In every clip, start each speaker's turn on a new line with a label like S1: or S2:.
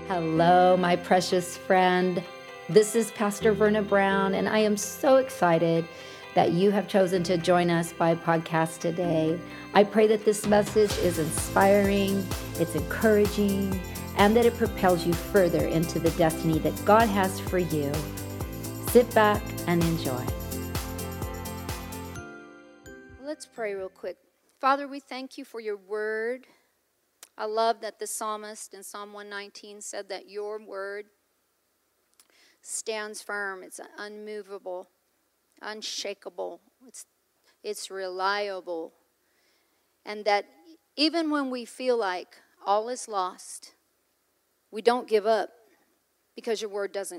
S1: Hello, my precious friend. This is Pastor Verna Brown, and I am so excited that you have chosen to join us by podcast today. I pray that this message is inspiring, it's encouraging, and that it propels you further into the destiny that God has for you. Sit back and enjoy.
S2: Let's pray real quick. Father, we thank you for your word. I love that the psalmist in Psalm 119 said that your word stands firm. It's unmovable, unshakable. It's reliable. And that even when we feel like all is lost, we don't give up because your word doesn't.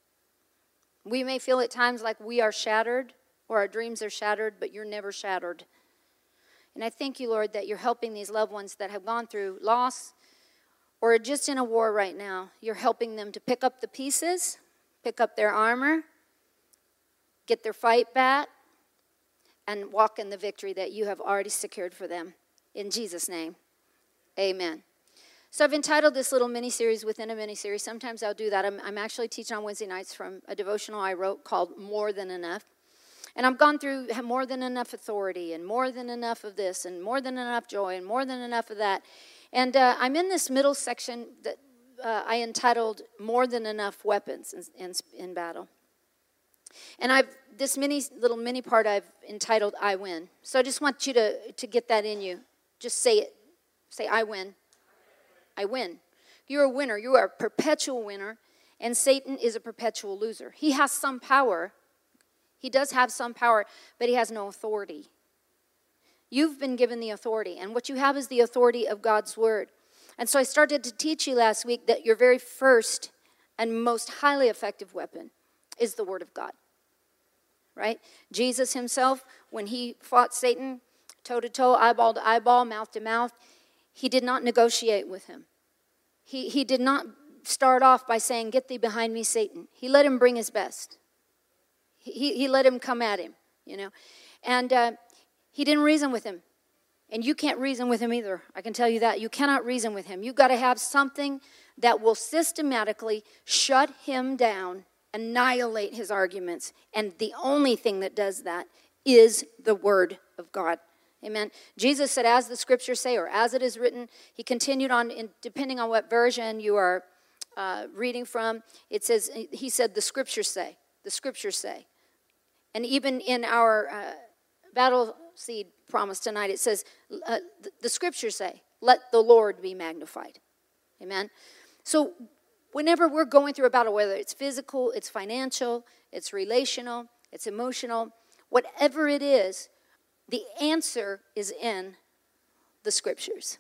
S2: We may feel at times like we are shattered or our dreams are shattered, but you're never shattered. And I thank you, Lord, that you're helping these loved ones that have gone through loss or are just in a war right now. You're helping them to pick up the pieces, pick up their armor, get their fight back, and walk in the victory that you have already secured for them. In Jesus' name, amen. So I've entitled this little mini-series within a mini-series. Sometimes I'll do that. I'm actually teaching on Wednesday nights from a devotional I wrote called More Than Enough. And I've gone through more than enough authority and more than enough of this and more than enough joy and more than enough of that. And I'm in this middle section that I entitled More Than Enough Weapons in Battle. And this little mini part I've entitled I Win. So I just want you to get that in you. Just say it. Say I win. I win. You're a winner. You are a perpetual winner. And Satan is a perpetual loser. He has some power. He does have some power, but he has no authority. You've been given the authority, and what you have is the authority of God's word. And so I started to teach you last week that your very first and most highly effective weapon is the word of God, right? Jesus himself, when he fought Satan toe to toe, eyeball to eyeball, mouth to mouth, he did not negotiate with him. He did not start off by saying, "Get thee behind me, Satan." He let him bring his best. He let him come at him, And he didn't reason with him. And you can't reason with him either. I can tell you that. You cannot reason with him. You've got to have something that will systematically shut him down, annihilate his arguments. And the only thing that does that is the word of God. Amen. Jesus said, as the scriptures say, or as it is written. He continued on, depending on what version you are reading from. It says, he said, the scriptures say. The scriptures say. And even in our battle seed promise tonight, it says, the scriptures say, let the Lord be magnified. Amen. So whenever we're going through a battle, whether it's physical, it's financial, it's relational, it's emotional, whatever it is, the answer is in the scriptures.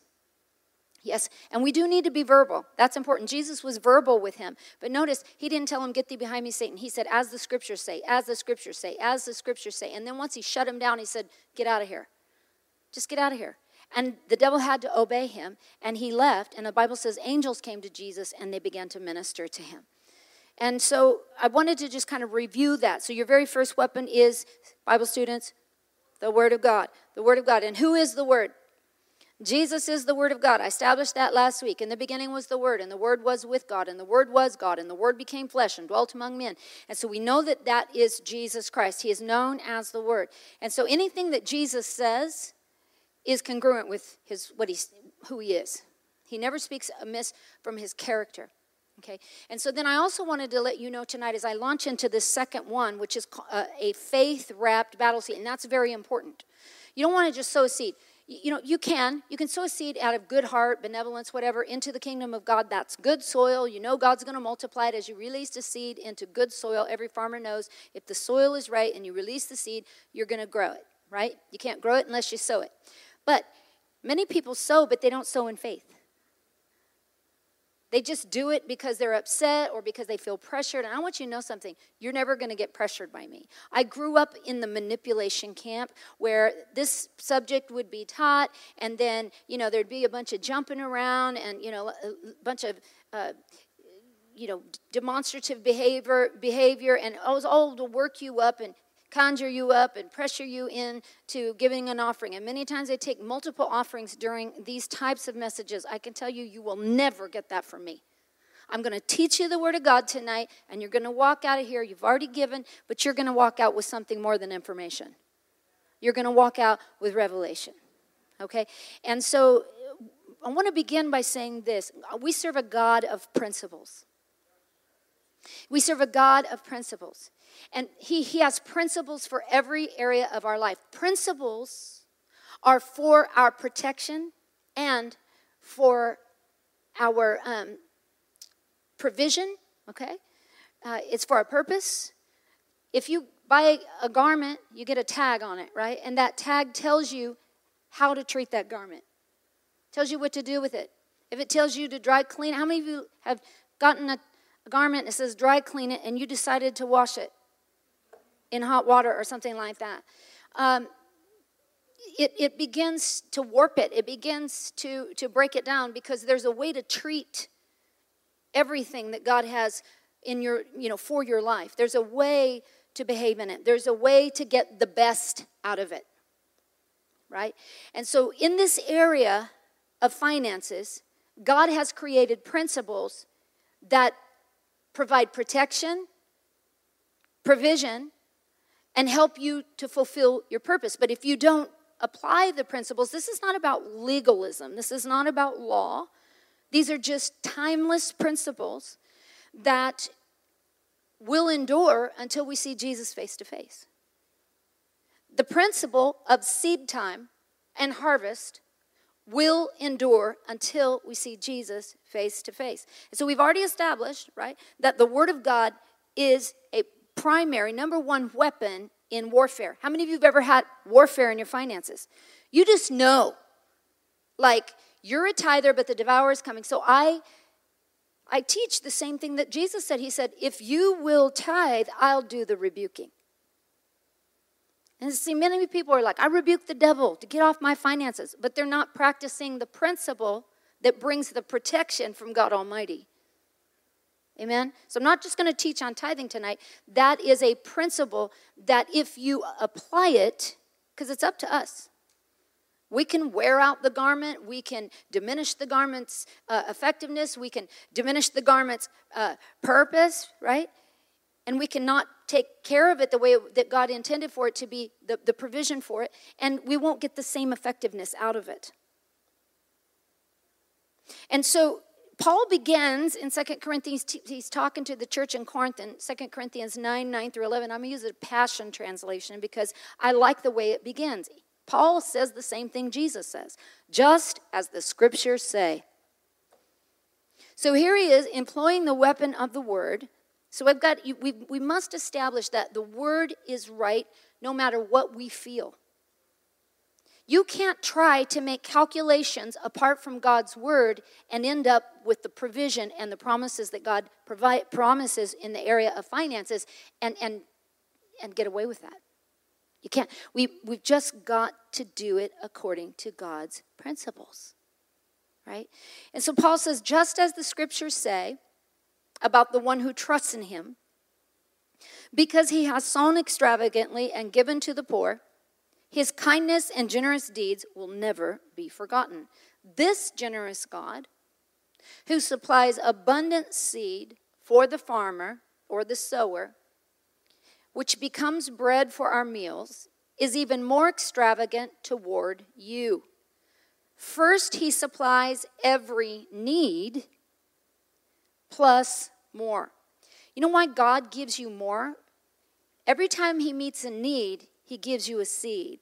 S2: Yes, and we do need to be verbal. That's important. Jesus was verbal with him. But notice, he didn't tell him, "Get thee behind me, Satan." He said, as the scriptures say, as the scriptures say, as the scriptures say. And then once he shut him down, he said, get out of here. Just get out of here. And the devil had to obey him, and he left. And the Bible says angels came to Jesus, and they began to minister to him. And so I wanted to just kind of review that. So your very first weapon is, Bible students, the Word of God. The Word of God. And who is the Word? Jesus is the Word of God. I established that last week. In the beginning was the Word, and the Word was with God, and the Word was God, and the Word became flesh and dwelt among men. And so we know that that is Jesus Christ. He is known as the Word. And so anything that Jesus says is congruent with who he is. He never speaks amiss from his character. Okay? And so then I also wanted to let you know tonight as I launch into this second one, which is a faith-wrapped battle seed, and that's very important. You don't want to just sow a seed. You can sow a seed out of good heart, benevolence, whatever, into the kingdom of God. That's good soil. You know God's going to multiply it as you release the seed into good soil. Every farmer knows if the soil is right and you release the seed, you're going to grow it, right? You can't grow it unless you sow it. But many people sow, but they don't sow in faith. They just do it because they're upset or because they feel pressured. And I want you to know something. You're never going to get pressured by me. I grew up in the manipulation camp where this subject would be taught, and then, there'd be a bunch of jumping around and, a bunch of, demonstrative behavior, and it was all to work you up and conjure you up and pressure you into giving an offering. And many times they take multiple offerings during these types of messages. I can tell you, you will never get that from me. I'm going to teach you the Word of God tonight, and you're going to walk out of here. You've already given, but you're going to walk out with something more than information. You're going to walk out with revelation, okay? And so I want to begin by saying this. We serve a God of principles. We serve a God of principles. And he has principles for every area of our life. Principles are for our protection and for our provision, okay? It's for a purpose. If you buy a garment, you get a tag on it, right? And that tag tells you how to treat that garment. Tells you what to do with it. If it tells you to dry clean, how many of you have gotten a garment that says dry clean it and you decided to wash it in hot water or something like that? It begins to warp it. It begins to break it down because there's a way to treat everything that God has in your, for your life. There's a way to behave in it. There's a way to get the best out of it, right? And so in this area of finances, God has created principles that provide protection, provision, and help you to fulfill your purpose. But if you don't apply the principles, this is not about legalism. This is not about law. These are just timeless principles that will endure until we see Jesus face to face. The principle of seed time and harvest will endure until we see Jesus face to face. And so we've already established, right, that the Word of God is a primary, number one weapon in warfare. How many of you have ever had warfare in your finances? You just know, like, you're a tither, but the devourer is coming. So I teach the same thing that Jesus said. He said, if you will tithe, I'll do the rebuking. And see, many people are like, I rebuke the devil to get off my finances. But they're not practicing the principle that brings the protection from God Almighty. Amen? So I'm not just going to teach on tithing tonight. That is a principle that if you apply it, because it's up to us. We can wear out the garment. We can diminish the garment's effectiveness. We can diminish the garment's purpose, right? And we cannot take care of it the way that God intended for it to be, the provision for it, and we won't get the same effectiveness out of it. And so Paul begins in 2 Corinthians, he's talking to the church in Corinth in 2 Corinthians 9 through 11. I'm going to use a Passion Translation because I like the way it begins. Paul says the same thing Jesus says, just as the scriptures say. So here he is employing the weapon of the word. So we must establish that the word is right no matter what we feel. You can't try to make calculations apart from God's word and end up with the provision and the promises that God promises in the area of finances and get away with that. You can't. We've just got to do it according to God's principles, right? And so Paul says, just as the scriptures say about the one who trusts in him, because he has sown extravagantly and given to the poor, his kindness and generous deeds will never be forgotten. This generous God, who supplies abundant seed for the farmer or the sower, which becomes bread for our meals, is even more extravagant toward you. First, he supplies every need, plus more. You know why God gives you more? Every time he meets a need, he gives you a seed.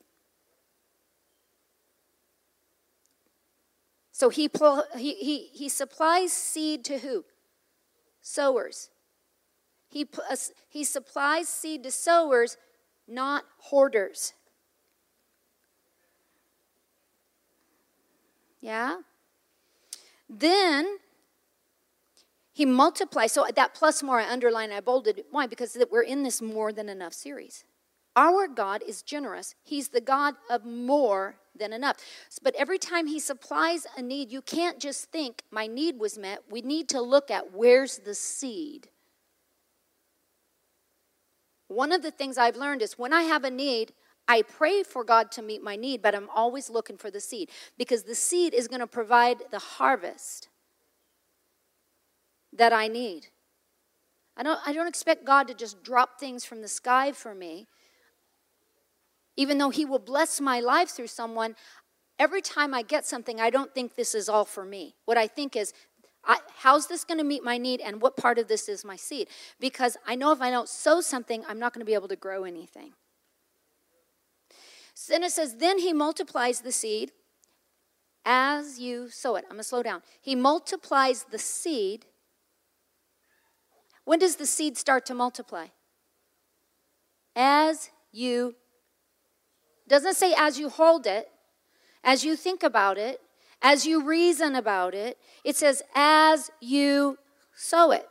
S2: So he supplies seed to who? Sowers. He supplies seed to sowers, not hoarders. Yeah? Then he multiplies. So that plus more, I underlined, I bolded. Why? Because we're in this more than enough series. Our God is generous. He's the God of more than enough. But every time he supplies a need, you can't just think, my need was met. We need to look at where's the seed. One of the things I've learned is when I have a need, I pray for God to meet my need, but I'm always looking for the seed because the seed is going to provide the harvest that I need. I don't expect God to just drop things from the sky for me. Even though he will bless my life through someone, every time I get something, I don't think this is all for me. What I think is, how's this going to meet my need, and what part of this is my seed? Because I know if I don't sow something, I'm not going to be able to grow anything. So then it says, then he multiplies the seed as you sow it. I'm going to slow down. He multiplies the seed. When does the seed start to multiply? As you, doesn't say as you hold it, as you think about it, as you reason about it. It says as you sow it,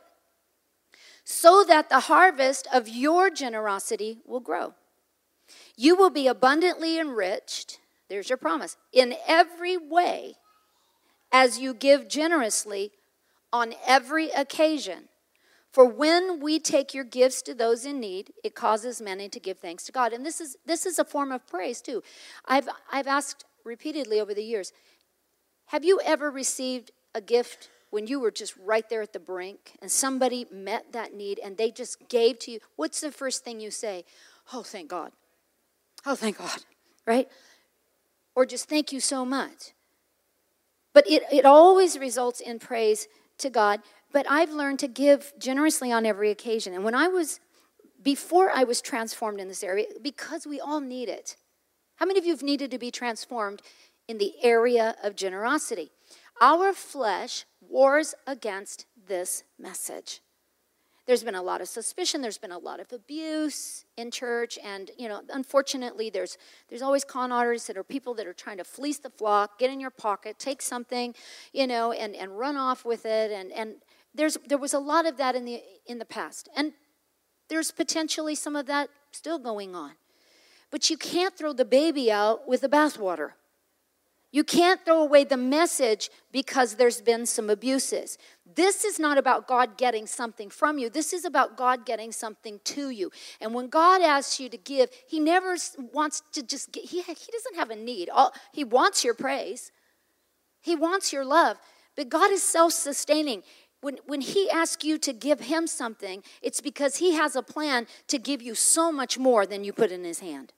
S2: so that the harvest of your generosity will grow. You will be abundantly enriched, there's your promise, in every way as you give generously on every occasion. For when we take your gifts to those in need, it causes many to give thanks to God. And this is a form of praise too. I've asked repeatedly over the years, have you ever received a gift when you were just right there at the brink and somebody met that need and they just gave to you? What's the first thing you say? Oh, thank God. Oh, thank God, right? Or just thank you so much. But it always results in praise to God. But I've learned to give generously on every occasion. And before I was transformed in this area, because we all need it. How many of you have needed to be transformed in the area of generosity? Our flesh wars against this message. There's been a lot of suspicion. There's been a lot of abuse in church. And, unfortunately, there's always con artists that are people that are trying to fleece the flock, get in your pocket, take something, and run off with it. And there was a lot of that in the past. And there's potentially some of that still going on. But you can't throw the baby out with the bathwater. You can't throw away the message because there's been some abuses. This is not about God getting something from you. This is about God getting something to you. And when God asks you to give, he never wants to just get, he doesn't have a need. He wants your praise. He wants your love. But God is self-sustaining. When he asks you to give him something, it's because he has a plan to give you so much more than you put in his hand.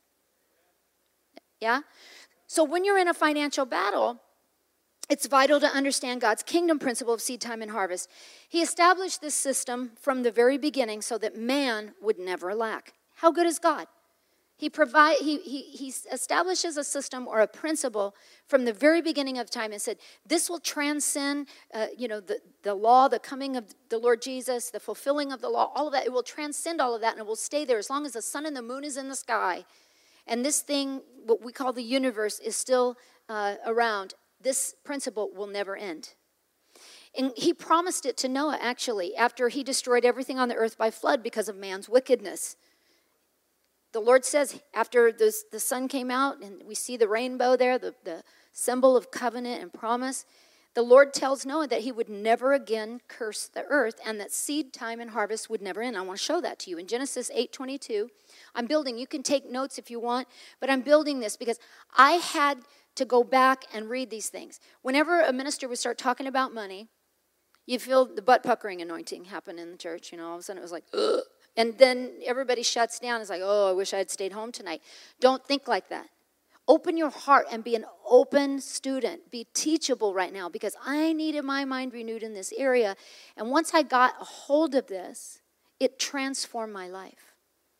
S2: Yeah? So when you're in a financial battle, it's vital to understand God's kingdom principle of seed time and harvest. He established this system from the very beginning so that man would never lack. How good is God? He establishes a system or a principle from the very beginning of time and said, this will transcend, the law, the coming of the Lord Jesus, the fulfilling of the law, all of that. It will transcend all of that, and it will stay there as long as the sun and the moon is in the sky. And this thing, what we call the universe, is still around. This principle will never end. And he promised it to Noah, actually, after he destroyed everything on the earth by flood because of man's wickedness. The Lord says, after the sun came out, and we see the rainbow there, the symbol of covenant and promise, the Lord tells Noah that he would never again curse the earth and that seed time and harvest would never end. I want to show that to you. In Genesis 8:22, I'm building. You can take notes if you want, but I'm building this because I had to go back and read these things. Whenever a minister would start talking about money, you feel the butt-puckering anointing happen in the church. All of a sudden it was like, ugh. And then everybody shuts down. It's like, oh, I wish I had stayed home tonight. Don't think like that. Open your heart and be an open student. Be teachable right now because I needed my mind renewed in this area. And once I got a hold of this, it transformed my life.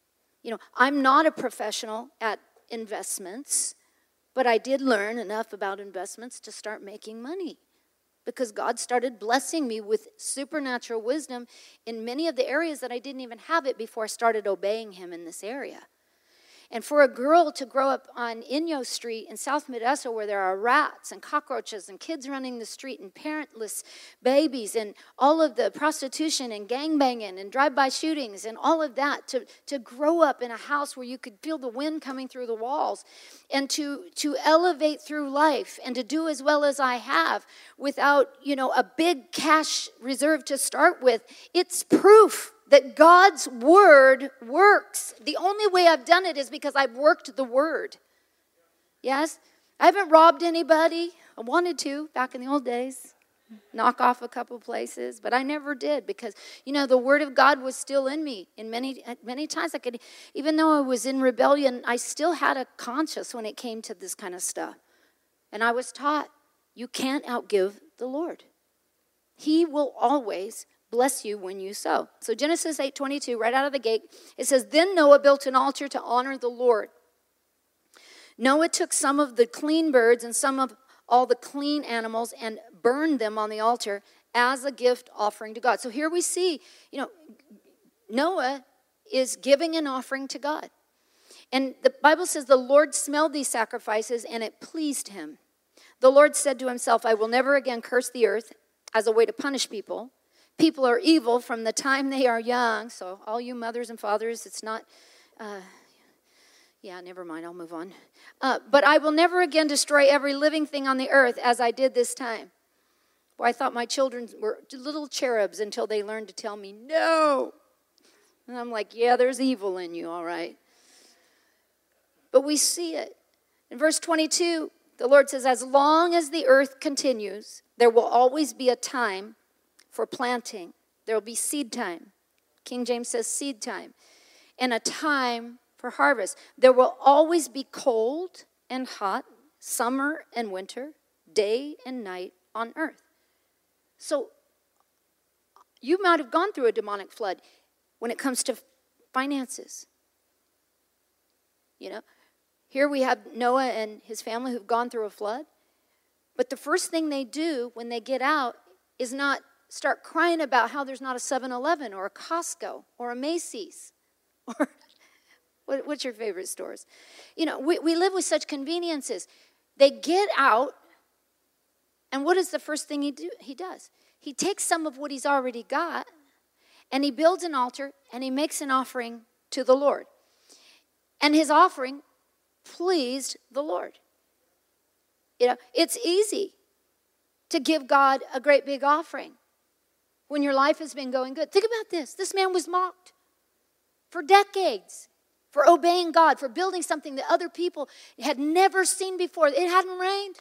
S2: I'm not a professional at investments, but I did learn enough about investments to start making money because God started blessing me with supernatural wisdom in many of the areas that I didn't even have it before I started obeying him in this area. And for a girl to grow up on Inyo Street in South Modesto where there are rats and cockroaches and kids running the street and parentless babies and all of the prostitution and gangbanging and drive-by shootings and all of that, to grow up in a house where you could feel the wind coming through the walls and to elevate through life and to do as well as I have without, a big cash reserve to start with, it's proof that God's word works. The only way I've done it is because I've worked the word. Yes? I haven't robbed anybody. I wanted to back in the old days. knock off a couple places, but I never did because, the Word of God was still in me. And many times even though I was in rebellion, I still had a conscience when it came to this kind of stuff. And I was taught, you can't outgive the Lord. He will always bless you when you sow. So Genesis 8:22, right out of the gate, it says, Then Noah built an altar to honor the Lord. Noah took some of the clean birds and some of all the clean animals and burned them on the altar as a gift offering to God. So here we see, Noah is giving an offering to God. And the Bible says the Lord smelled these sacrifices and it pleased him. The Lord said to himself, I will never again curse the earth as a way to punish people. People are evil from the time they are young. So all you mothers and fathers, it's not... never mind, I'll move on. But I will never again destroy every living thing on the earth as I did this time. Well, I thought my children were little cherubs until they learned to tell me, no. And I'm like, yeah, there's evil in you, all right. But we see it. In verse 22, the Lord says, as long as the earth continues, there will always be a time for planting. There will be seed time. King James says seed time. And a time for harvest. There will always be cold and hot, summer and winter, day and night on earth. So you might have gone through a demonic flood when it comes to finances. Here we have Noah and his family who've gone through a flood. But the first thing they do when they get out is not start crying about how there's not a 7-Eleven or a Costco or a Macy's or... What's your favorite stores? We live with such conveniences. They get out, and what is the first thing he does? He takes some of what he's already got, and he builds an altar, and he makes an offering to the Lord. And his offering pleased the Lord. It's easy to give God a great big offering when your life has been going good. Think about this. This man was mocked for decades. For obeying God, for building something that other people had never seen before. It hadn't rained.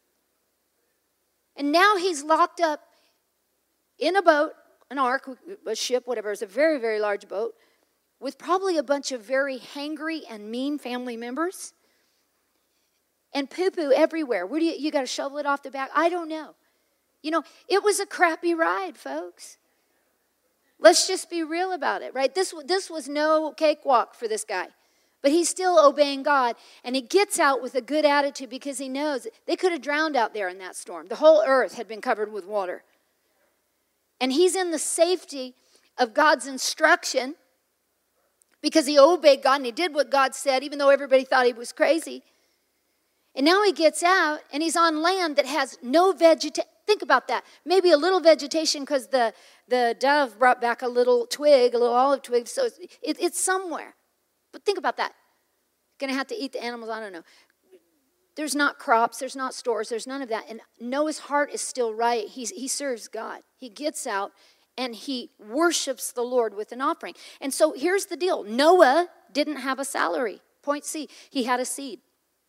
S2: And now he's locked up in a boat, an ark, a ship, whatever. It's a very, very large boat with probably a bunch of very hangry and mean family members. And poo-poo everywhere. Where do you got to shovel it off the back? I don't know. It was a crappy ride, folks. Let's just be real about it, right? This was no cakewalk for this guy. But he's still obeying God. And he gets out with a good attitude because he knows they could have drowned out there in that storm. The whole earth had been covered with water. And he's in the safety of God's instruction because he obeyed God and he did what God said, even though everybody thought he was crazy. And now he gets out and he's on land that has no vegetation. Think about that. Maybe a little vegetation because the dove brought back a little olive twig, so it's somewhere. But think about that. Going to have to eat the animals, I don't know. There's not crops, there's not stores, there's none of that. And Noah's heart is still right. He serves God. He gets out and he worships the Lord with an offering. And so here's the deal. Noah didn't have a salary. Point C, he had a seed.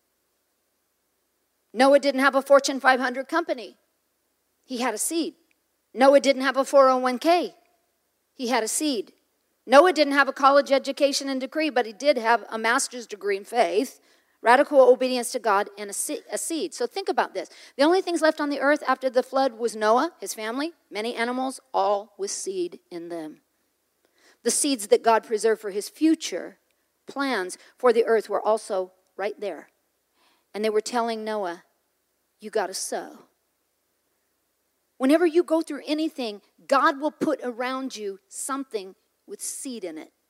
S2: Noah didn't have a Fortune 500 company. He had a seed. Noah didn't have a 401k. He had a seed. Noah didn't have a college education and degree, but he did have a master's degree in faith, radical obedience to God, and a seed. So think about this. The only things left on the earth after the flood was Noah, his family, many animals, all with seed in them. The seeds that God preserved for his future plans for the earth were also right there. And they were telling Noah, you got to sow. Whenever you go through anything, God will put around you something with seed in it.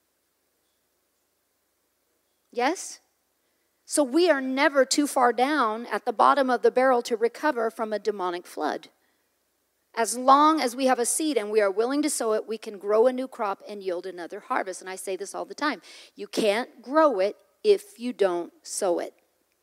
S2: Yes? So we are never too far down at the bottom of the barrel to recover from a demonic flood. As long as we have a seed and we are willing to sow it, we can grow a new crop and yield another harvest. And I say this all the time. You can't grow it if you don't sow it.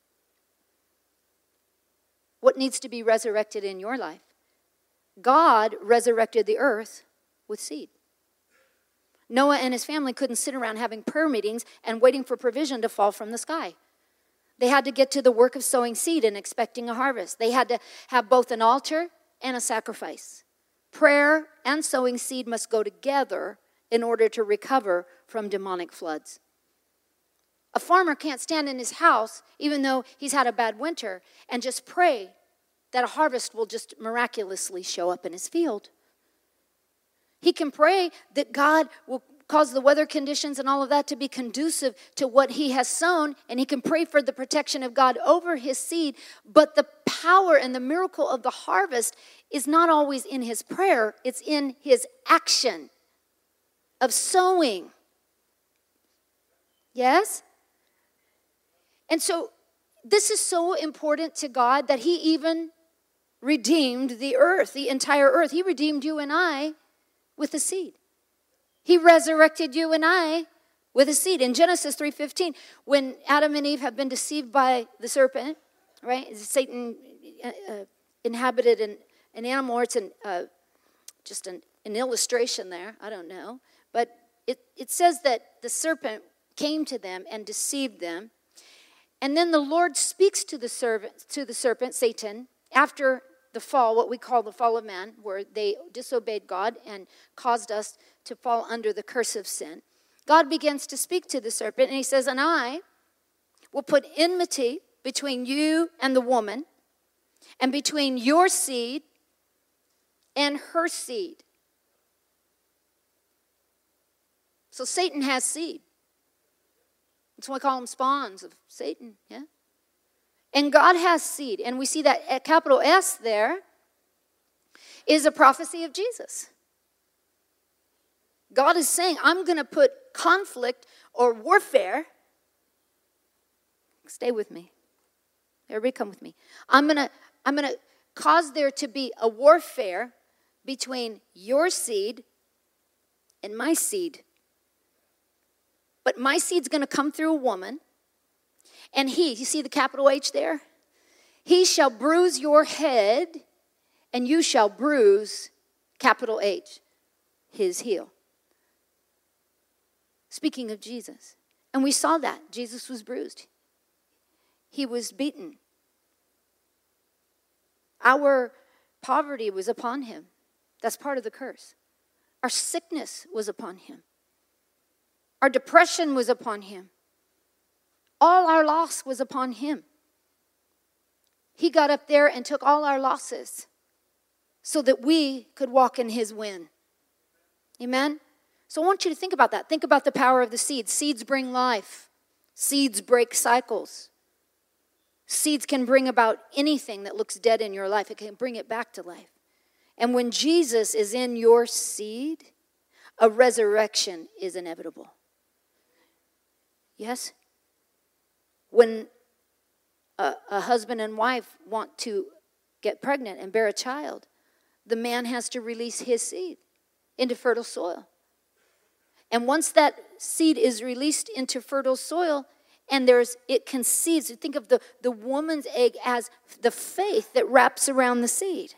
S2: What needs to be resurrected in your life? God resurrected the earth with seed. Noah and his family couldn't sit around having prayer meetings and waiting for provision to fall from the sky. They had to get to the work of sowing seed and expecting a harvest. They had to have both an altar and a sacrifice. Prayer and sowing seed must go together in order to recover from demonic floods. A farmer can't stand in his house, even though he's had a bad winter, and just pray that a harvest will just miraculously show up in his field. He can pray that God will cause the weather conditions and all of that to be conducive to what he has sown, and he can pray for the protection of God over his seed, but the power and the miracle of the harvest is not always in his prayer, it's in his action of sowing. Yes? And so this is so important to God that he even redeemed the earth, the entire earth. He redeemed you and I with a seed. He resurrected you and I with a seed. In Genesis 3:15, when Adam and Eve have been deceived by the serpent, right? Satan inhabited an animal, or it's just an illustration there. I don't know. But it says that the serpent came to them and deceived them. And then the Lord speaks to the serpent, Satan, after the fall, what we call the fall of man, where they disobeyed God and caused us to fall under the curse of sin. God begins to speak to the serpent, and he says, and I will put enmity between you and the woman, and between your seed and her seed. So Satan has seed. That's why we call them spawns of Satan, yeah? And God has seed. And we see that at capital S there is a prophecy of Jesus. God is saying, I'm going to put conflict or warfare. Stay with me. Everybody come with me. I'm going to cause there to be a warfare between your seed and my seed. But my seed's going to come through a woman. And you see the capital H there? He shall bruise your head, and you shall bruise, capital H, his heel. Speaking of Jesus. And we saw that. Jesus was bruised. He was beaten. Our poverty was upon him. That's part of the curse. Our sickness was upon him. Our depression was upon him. All our loss was upon him. He got up there and took all our losses so that we could walk in his win. Amen? So I want you to think about that. Think about the power of the seeds. Seeds bring life. Seeds break cycles. Seeds can bring about anything that looks dead in your life. It can bring it back to life. And when Jesus is in your seed, a resurrection is inevitable. Yes? When a husband and wife want to get pregnant and bear a child, the man has to release his seed into fertile soil. And once that seed is released into fertile soil, and it conceives, you think of the woman's egg as the faith that wraps around the seed.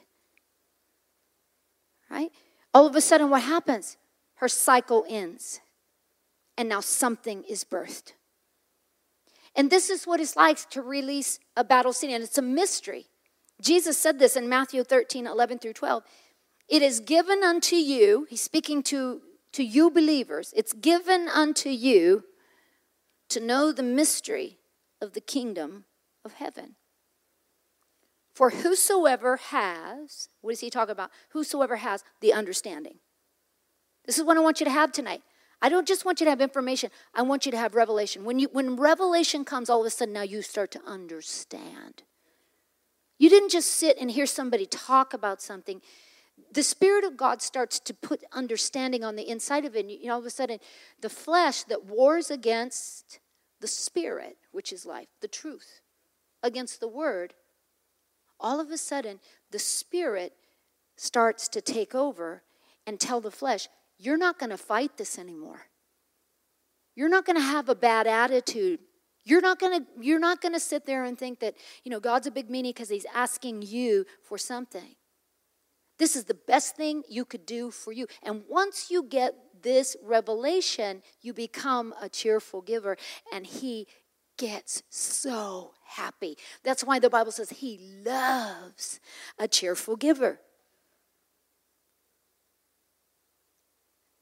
S2: Right? All of a sudden, what happens? Her cycle ends. And now something is birthed. And this is what it's like to release a battle seed. And it's a mystery. Jesus said this in Matthew 13:11-12. It is given unto you, he's speaking to you believers, it's given unto you to know the mystery of the kingdom of heaven. For whosoever has, what does he talk about? Whosoever has the understanding. This is what I want you to have tonight. I don't just want you to have information. I want you to have revelation. When revelation comes, all of a sudden now you start to understand. You didn't just sit and hear somebody talk about something. The Spirit of God starts to put understanding on the inside of it. And all of a sudden, the flesh that wars against the Spirit, which is life, the truth, against the Word, all of a sudden, the Spirit starts to take over and tell the flesh, you're not going to fight this anymore. You're not going to have a bad attitude. You're not going to sit there and think that, God's a big meanie because he's asking you for something. This is the best thing you could do for you. And once you get this revelation, you become a cheerful giver. And he gets so happy. That's why the Bible says he loves a cheerful giver.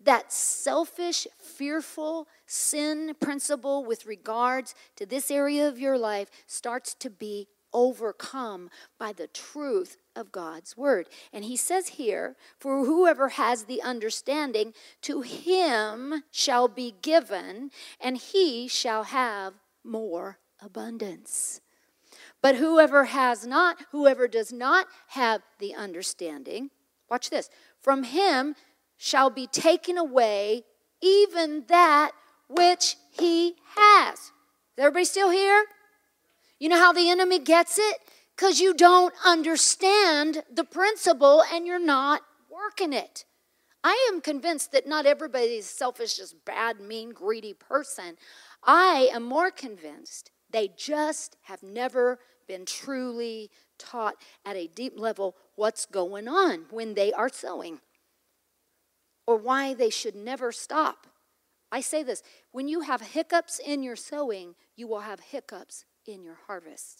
S2: that selfish, fearful sin principle with regards to this area of your life starts to be overcome by the truth of God's word. And he says here, for whoever has the understanding, to him shall be given, and he shall have more abundance. But whoever does not have the understanding, watch this, from him shall be taken away even that which he has. Is everybody still here? You know how the enemy gets it? Because you don't understand the principle and you're not working it. I am convinced that not everybody is selfish, just bad, mean, greedy person. I am more convinced they just have never been truly taught at a deep level what's going on when they are sowing, or why they should never stop. I say this, when you have hiccups in your sowing, you will have hiccups in your harvest.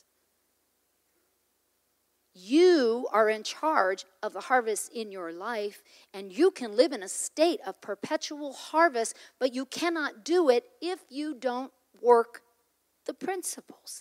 S2: You are in charge of the harvest in your life, and you can live in a state of perpetual harvest, but you cannot do it if you don't work the principles.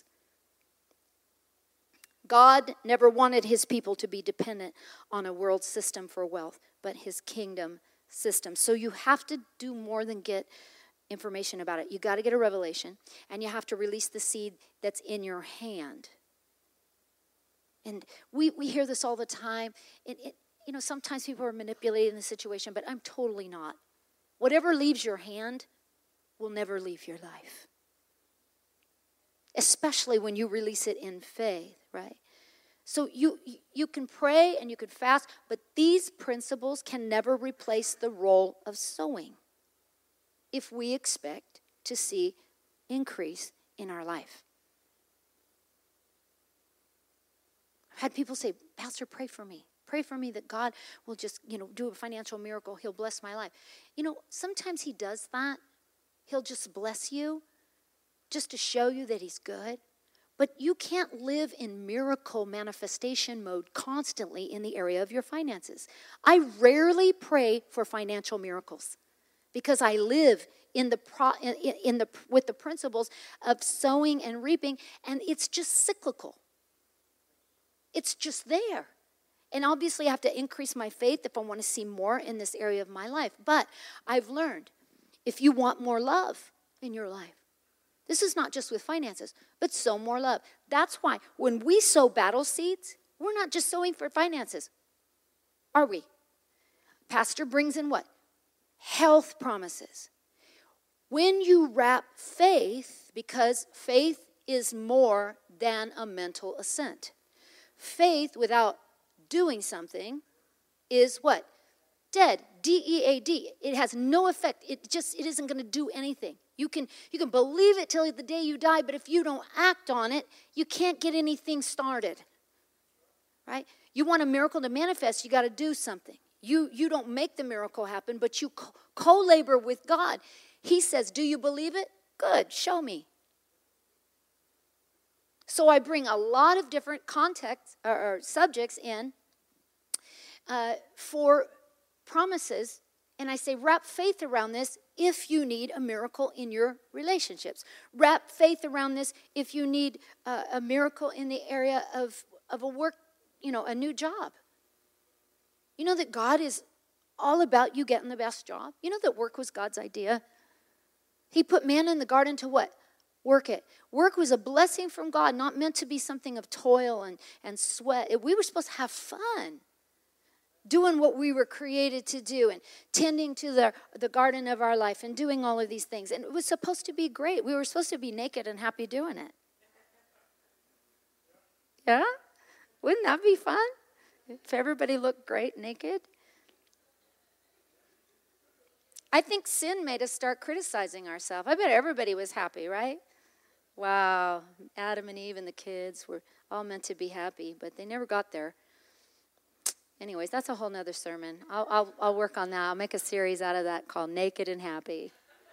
S2: God never wanted his people to be dependent on a world system for wealth, but his kingdom system. So you have to do more than get information about it. You got to get a revelation, and you have to release the seed that's in your hand. And we hear this all the time. Sometimes people are manipulating the situation, but I'm totally not. Whatever leaves your hand will never leave your life. Especially when you release it in faith, right? So you can pray and you can fast, but these principles can never replace the role of sowing if we expect to see increase in our life. I've had people say, Pastor, pray for me. Pray for me that God will just, do a financial miracle. He'll bless my life. Sometimes he does that. He'll just bless you just to show you that he's good. But you can't live in miracle manifestation mode constantly in the area of your finances. I rarely pray for financial miracles because I live with the principles of sowing and reaping, and it's just cyclical. It's just there. And obviously I have to increase my faith if I want to see more in this area of my life. But I've learned, if you want more love in your life, this is not just with finances, but sow more love. That's why when we sow battle seeds, we're not just sowing for finances, are we? Pastor brings in what? Health promises. When you wrap faith, because faith is more than a mental assent. Faith without doing something is what? Dead. D-E-A-D. It has no effect. It isn't going to do anything. You can believe it till the day you die, but if you don't act on it, you can't get anything started. Right? You want a miracle to manifest, you got to do something. You don't make the miracle happen, but you co-labor with God. He says, do you believe it? Good, show me. So I bring a lot of different contexts or subjects in for promises, and I say wrap faith around this if you need a miracle in your relationships. Wrap faith around this if you need a miracle in the area of a work, a new job. You know that God is all about you getting the best job. You know that work was God's idea. He put man in the garden to what? Work it. Work was a blessing from God, not meant to be something of toil and sweat. We were supposed to have fun doing what we were created to do and tending to the garden of our life and doing all of these things. And it was supposed to be great. We were supposed to be naked and happy doing it. Yeah? Wouldn't that be fun? If everybody looked great naked? I think sin made us start criticizing ourselves. I bet everybody was happy, right? Wow, Adam and Eve and the kids were all meant to be happy, but they never got there. Anyways, that's a whole nother sermon. I'll work on that. I'll make a series out of that called Naked and Happy.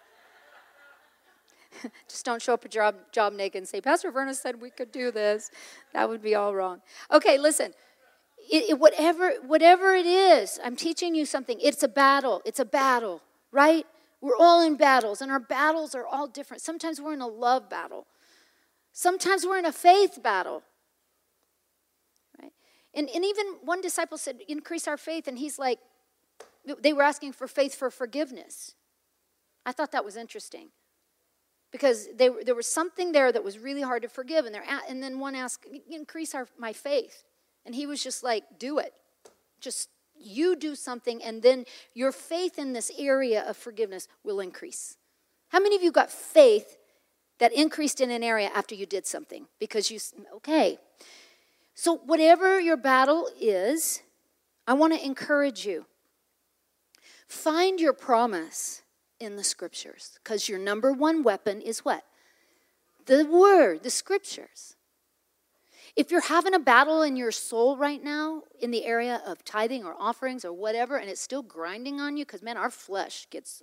S2: Just don't show up at your job naked and say, Pastor Verna said we could do this. That would be all wrong. Okay, listen. Whatever it is, I'm teaching you something. It's a battle. It's a battle. right? We're all in battles, and our battles are all different. Sometimes we're in a love battle. Sometimes we're in a faith battle, right? And even one disciple said, increase our faith, and he's like, they were asking for faith for forgiveness. I thought that was interesting. Because there was something there that was really hard to forgive. And then one asked, increase my faith. And he was just like, do it. Just you do something, and then your faith in this area of forgiveness will increase. How many of you got faith that increased in an area after you did something? Because okay. So whatever your battle is, I want to encourage you. Find your promise in the scriptures, because your number one weapon is what? The word, the scriptures. If you're having a battle in your soul right now in the area of tithing or offerings or whatever, and it's still grinding on you, because man, our flesh gets,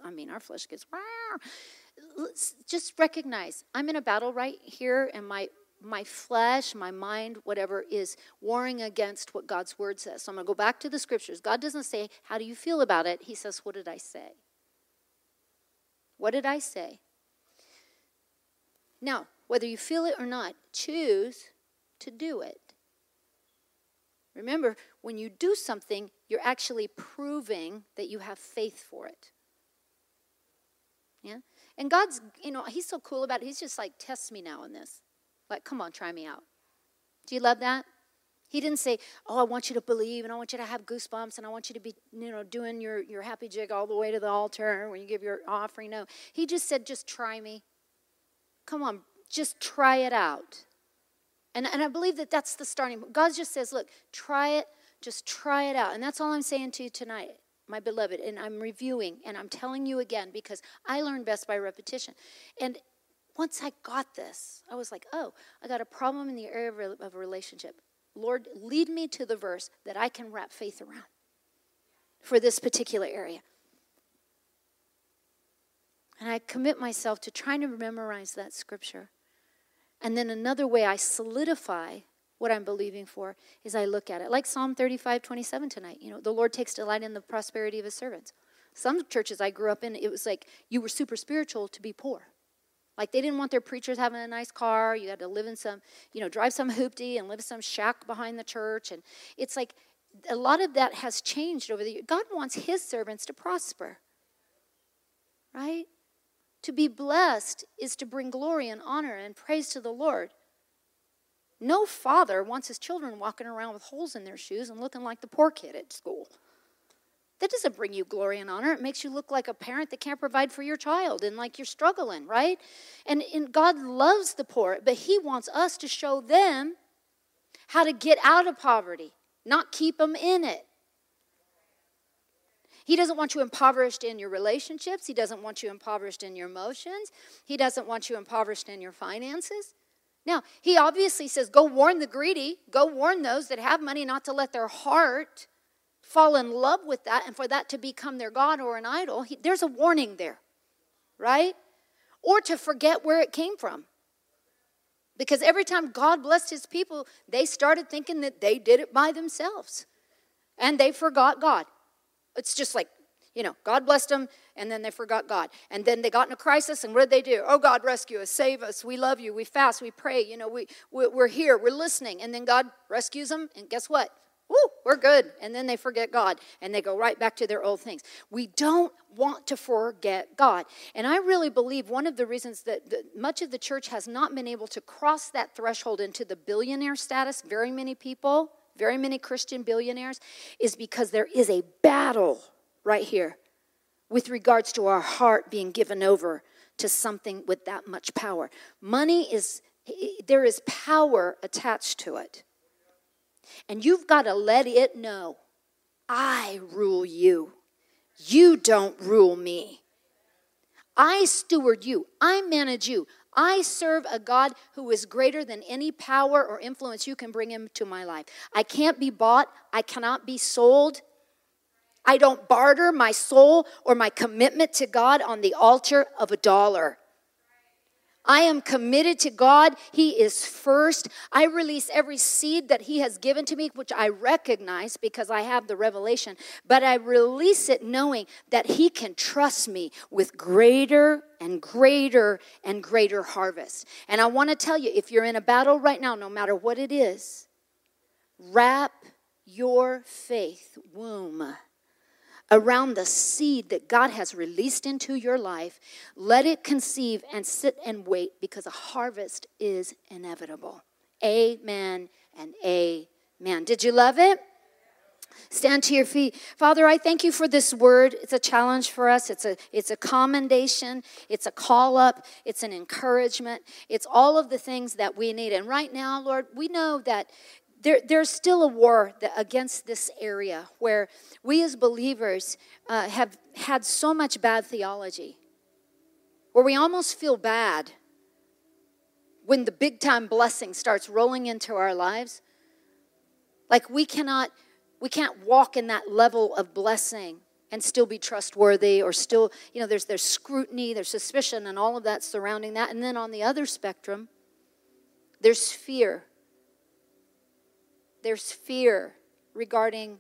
S2: let's just recognize, I'm in a battle right here, and my flesh, my mind, whatever, is warring against what God's word says. So I'm going to go back to the scriptures. God doesn't say, how do you feel about it? He says, what did I say? What did I say? Now, whether you feel it or not, choose to do it. Remember, when you do something, you're actually proving that you have faith for it. Yeah? And God's, he's so cool about it. He's just like, test me now in this. Like, come on, try me out. Do you love that? He didn't say, I want you to believe, and I want you to have goosebumps, and I want you to be, doing your happy jig all the way to the altar when you give your offering. No. He just said, just try me. Come on, just try it out. And I believe that that's the starting. God just says, look, try it, just try it out. And that's all I'm saying to you tonight, my beloved. And I'm reviewing, and I'm telling you again, because I learn best by repetition. And once I got this, I was like, I got a problem in the area of a relationship. Lord, lead me to the verse that I can wrap faith around for this particular area. And I commit myself to trying to memorize that scripture. And then another way I solidify what I'm believing for is I look at it. Like Psalm 35:27 tonight. The Lord takes delight in the prosperity of his servants. Some churches I grew up in, it was like you were super spiritual to be poor. Like they didn't want their preachers having a nice car. You had to live in some, drive some hoopty and live in some shack behind the church. And it's like a lot of that has changed over the years. God wants his servants to prosper, right? To be blessed is to bring glory and honor and praise to the Lord. No father wants his children walking around with holes in their shoes and looking like the poor kid at school. That doesn't bring you glory and honor. It makes you look like a parent that can't provide for your child and like you're struggling, right? And God loves the poor, but he wants us to show them how to get out of poverty, not keep them in it. He doesn't want you impoverished in your relationships. He doesn't want you impoverished in your emotions. He doesn't want you impoverished in your finances. Now, he obviously says, go warn the greedy. Go warn those that have money not to let their heart fall in love with that and for that to become their God or an idol. There's a warning there, right? Or to forget where it came from. Because every time God blessed his people, they started thinking that they did it by themselves. And they forgot God. It's just like, God blessed them, and then they forgot God. And then they got in a crisis, and what did they do? Oh, God, rescue us, save us, we love you, we fast, we pray, we're here, we're listening. And then God rescues them, and guess what? Woo, we're good. And then they forget God, and they go right back to their old things. We don't want to forget God. And I really believe one of the reasons that much of the church has not been able to cross that threshold into the billionaire status, very many people, very many Christian billionaires, is because there is a battle right here with regards to our heart being given over to something with that much power. There is power attached to it. And you've got to let it know, I rule you. You don't rule me. I steward you. I manage you. I serve a God who is greater than any power or influence you can bring into my life. I can't be bought. I cannot be sold. I don't barter my soul or my commitment to God on the altar of $1. I am committed to God. He is first. I release every seed that He has given to me, which I recognize because I have the revelation. But I release it knowing that He can trust me with greater and greater and greater harvest. And I want to tell you, if you're in a battle right now, no matter what it is, wrap your faith womb around the seed that God has released into your life. Let it conceive and sit and wait, because a harvest is inevitable. Amen and amen. Did you love it? Stand to your feet. Father, I thank you for this word. It's a challenge for us. It's a commendation. It's a call up. It's an encouragement. It's all of the things that we need. And right now, Lord, we know that there's still a war against this area where we as believers have had so much bad theology, where we almost feel bad when the big time blessing starts rolling into our lives. Like we can't walk in that level of blessing and still be trustworthy, or still, there's scrutiny, there's suspicion and all of that surrounding that. And then on the other spectrum, there's fear. There's fear regarding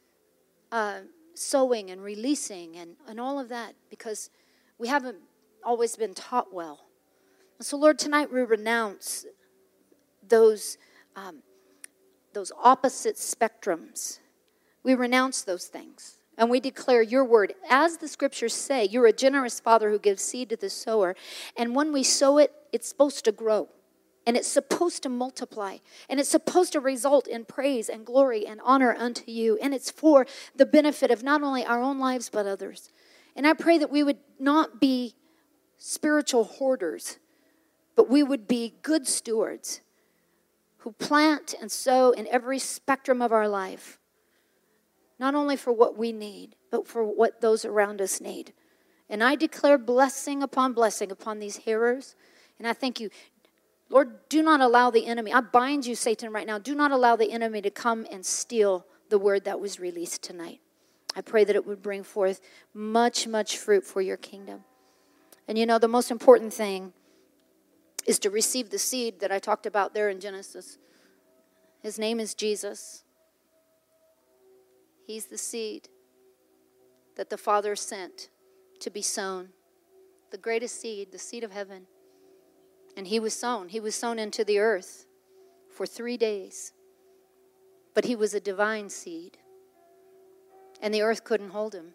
S2: sowing and releasing and all of that, because we haven't always been taught well. And so, Lord, tonight we renounce those opposite spectrums. We renounce those things. And we declare your word. As the scriptures say, you're a generous Father who gives seed to the sower. And when we sow it, it's supposed to grow. And it's supposed to multiply. And it's supposed to result in praise and glory and honor unto you. And it's for the benefit of not only our own lives, but others. And I pray that we would not be spiritual hoarders, but we would be good stewards who plant and sow in every spectrum of our life. Not only for what we need, but for what those around us need. And I declare blessing upon these hearers. And I thank you. Lord, do not allow the enemy. I bind you, Satan, right now. Do not allow the enemy to come and steal the word that was released tonight. I pray that it would bring forth much, much fruit for your kingdom. And the most important thing is to receive the seed that I talked about there in Genesis. His name is Jesus. He's the seed that the Father sent to be sown. The greatest seed, the seed of heaven. And he was sown. He was sown into the earth for 3 days. But he was a divine seed. And the earth couldn't hold him.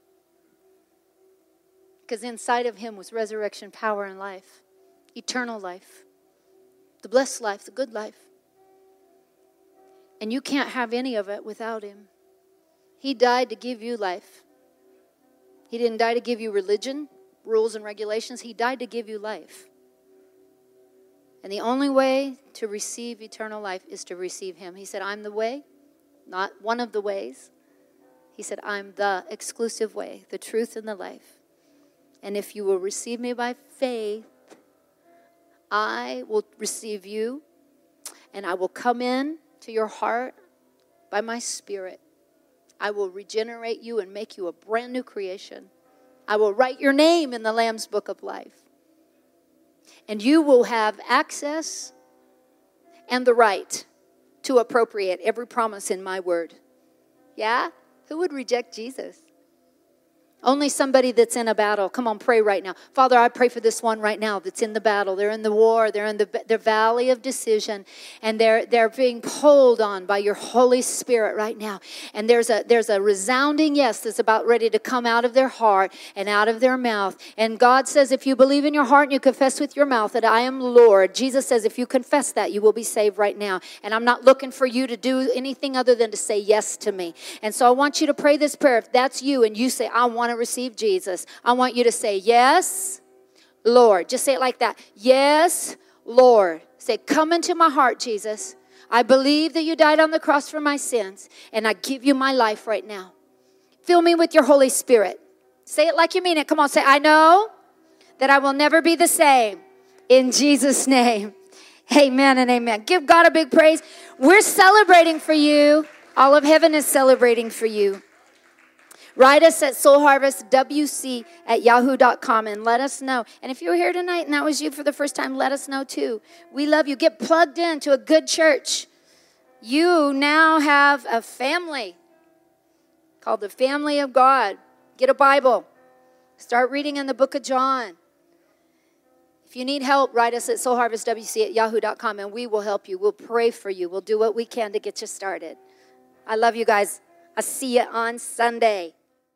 S2: Because inside of him was resurrection, power, and life. Eternal life. The blessed life, the good life. And you can't have any of it without him. He died to give you life. He didn't die to give you religion, rules, and regulations. He died to give you life. And the only way to receive eternal life is to receive him. He said, I'm the way, not one of the ways. He said, I'm the exclusive way, the truth, and the life. And if you will receive me by faith, I will receive you, and I will come in to your heart by my Spirit. I will regenerate you and make you a brand new creation. I will write your name in the Lamb's Book of Life. And you will have access and the right to appropriate every promise in my word. Yeah? Who would reject Jesus? Only somebody that's in a battle. Come on, pray right now. Father, I pray for this one right now that's in the battle. They're in the war. They're in the valley of decision. And they're being pulled on by your Holy Spirit right now. And there's a resounding yes that's about ready to come out of their heart and out of their mouth. And God says, if you believe in your heart and you confess with your mouth that I am Lord, Jesus says, if you confess that, you will be saved right now. And I'm not looking for you to do anything other than to say yes to me. And so I want you to pray this prayer. If that's you and you say, I want to receive Jesus, I want you to say, yes, Lord. Just say it like that. Yes, Lord. Say, come into my heart, Jesus. I believe that you died on the cross for my sins, and I give you my life right now. Fill me with your Holy Spirit. Say it like you mean it. Come on, say, I know that I will never be the same. In Jesus' name, amen and amen. Give God a big praise. We're celebrating for you. All of heaven is celebrating for you. Write us at soulharvestwc@yahoo.com and let us know. And if you're here tonight and that was you for the first time, let us know too. We love you. Get plugged into a good church. You now have a family called the family of God. Get a Bible. Start reading in the book of John. If you need help, write us at soulharvestwc@yahoo.com and we will help you. We'll pray for you. We'll do what we can to get you started. I love you guys. I'll see you on Sunday.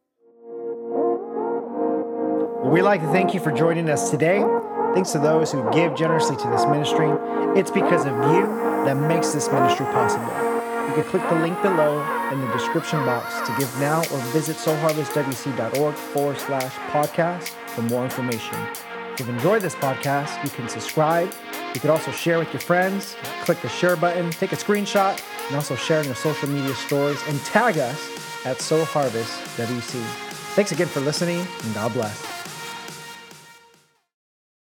S3: We'd like to thank you for joining us today. Thanks to those who give generously to this ministry. It's because of you that makes this ministry possible. You can click the link below in the description box to give now or visit soulharvestwc.org/podcast for more information. If you've enjoyed this podcast, you can subscribe. You can also share with your friends. Click the share button, take a screenshot, and also share in your social media stories and tag us at Soul Harvest WC. Thanks again for listening, and God bless.